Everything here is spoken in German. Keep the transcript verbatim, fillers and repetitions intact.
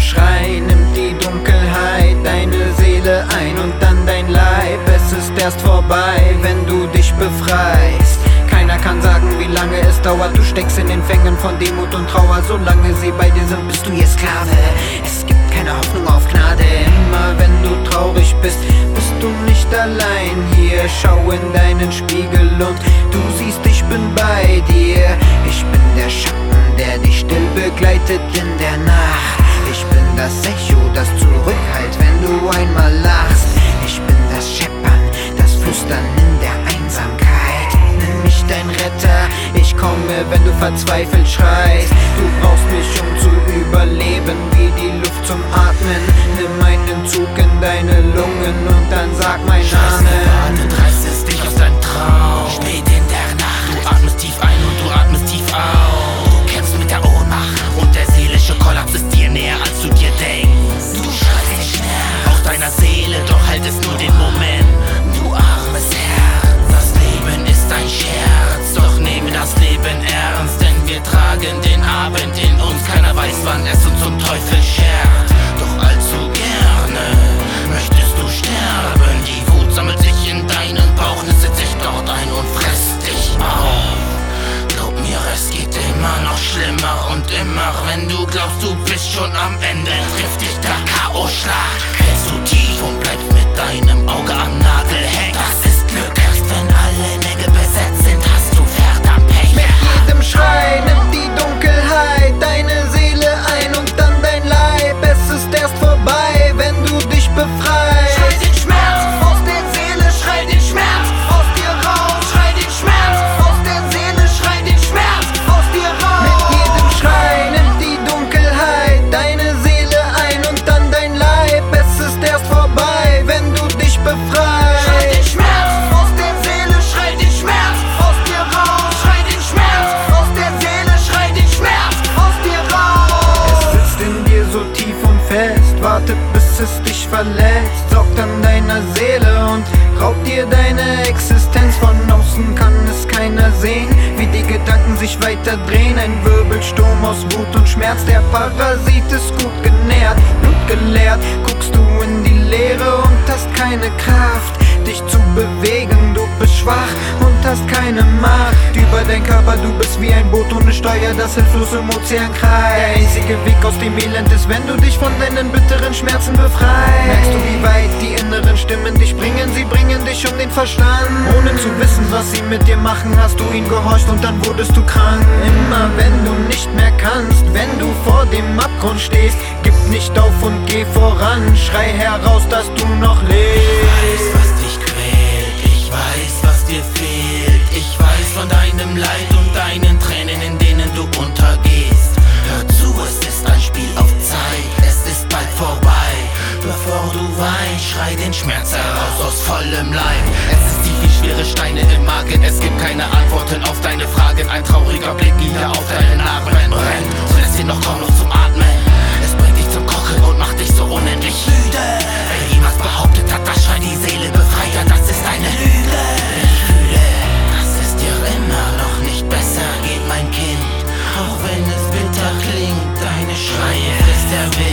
Schrei nimmt die Dunkelheit deine Seele ein und dann dein Leib. Es ist erst vorbei, wenn du dich befreist. Keiner kann sagen, wie lange es dauert. Du steckst in den Fängen von Demut und Trauer. Solange sie bei dir sind, bist du ihr Sklave. Es gibt keine Hoffnung auf Gnade. Immer wenn du traurig bist, bist du nicht allein hier. Schau in deinen Spiegel und du siehst, ich bin bei dir. Ich bin der Schatten, der dich still begleitet in der Nacht. Ich bin das Echo, das zurückhält, wenn du einmal lachst. Ich bin das Scheppern, das Flüstern in der Einsamkeit. Nenn mich dein Retter, ich komme, wenn du verzweifelt schreist. Du brauchst mich, um zu überleben, wie die Luft zum Atmen. Nimm einen Zug in deine Lungen und dann sag mein Name. Du dreistest dich aus deinem Traum, spät in der Nacht. Du atmest tief ein und du atmest tief aus. Du kämpfst mit der Ohnmacht und der seelische Kollaps ist dir näher, als du dir denkst. Du schreist den Schmerz aus deiner Seele, doch haltest nur den Moment. Du armes Herz, das Leben ist ein Scherz, doch nehme das Leben ernst, denn wir tragen den Abend in uns. Keiner weiß, wann es uns zum Teufel schert, doch allzu gerne möchtest du sterben. Die Wut sammelt sich in deinen Bauch, nistet sich dort ein und frisst dich auf. Glaub mir, es geht immer noch schlimmer und immer, wenn du glaubst, du bist schon am Ende, trifft dich der K O-Schlag. Fällst du tief und bleibst mit deinem Auge am Nagel hängen. Das ist Glück, erst wenn alle Nägel besetzt sind, hast du verdammt Pech. Mit jedem Schrei nimmt die Dunkelheit deine Seele ein und dann dein Leib. Es ist erst vorbei, wenn du dich befreist. Schrei den Schmerz aus der Seele, schrei den Schmerz aus dir raus. Schrei den Schmerz aus der Seele, schrei den Schmerz aus dir raus. Mit jedem Schrei nimmt die Dunkelheit deine Seele ein und dann dein Leib. Es ist erst vorbei, wenn du dich befreist. Schrei den Schmerz aus der Seele, schrei den Schmerz aus dir raus. Schrei den Schmerz aus der Seele, schrei den Schmerz aus dir raus. Es sitzt in dir so tief und fest, wartet bis es dich verletzt, saugt an deiner Seele und raubt dir deine Existenz. Von außen kann es keiner sehen, wie die Gedanken sich weiter drehen. Ein Wirbelsturm aus Wut und Schmerz, der Parasit ist gut genährt, blutgeleert. Guckst du in die Leere und hast keine Kraft, dich zu bewegen. Du bist schwach und hast keine Macht über dein Körper. Du bist wie ein Boot ohne Steuer, das hilflos im Ozean kreist. Der einzige Weg aus dem Elend ist, wenn du dich von deinen bitteren Schmerzen befreist. Merkst du, wie weit die inneren Stimmen dich bringen? Sie bringen dich um den Verstand. Ohne zu wissen, was sie mit dir machen, hast du ihnen gehorcht und dann wurdest du krank. Immer wenn du nicht mehr kannst, wenn du vor dem Abgrund stehst, gib nicht auf und geh voran. Schrei heraus, dass du noch lebst. Ich weiß, was dich quält, ich weiß, was dir fehlt. Ich weiß von deinem Leid und deinen Tränen, in denen du untergehst. Hör zu, es ist ein Spiel auf Zeit, es ist bald vorbei. Bevor du weinst, schrei den Schmerz heraus aus vollem Leib. Es ist tief wie schwere Steine im Magen, es gibt keine Antworten auf deine Fragen. Ein trauriger Blick nieder auf deine Narben brennt und lässt dir noch kaum Luft zum Atmen. Es bringt dich zum Kochen und macht dich so unendlich müde. Wer jemals behauptet hat, dass Schrei die Seele befreit hat, das ist eine Lüge. Ich fühle, dass es dir immer noch nicht besser geht, mein Kind. Auch wenn es bitter klingt, deine Schreie ist der Wind.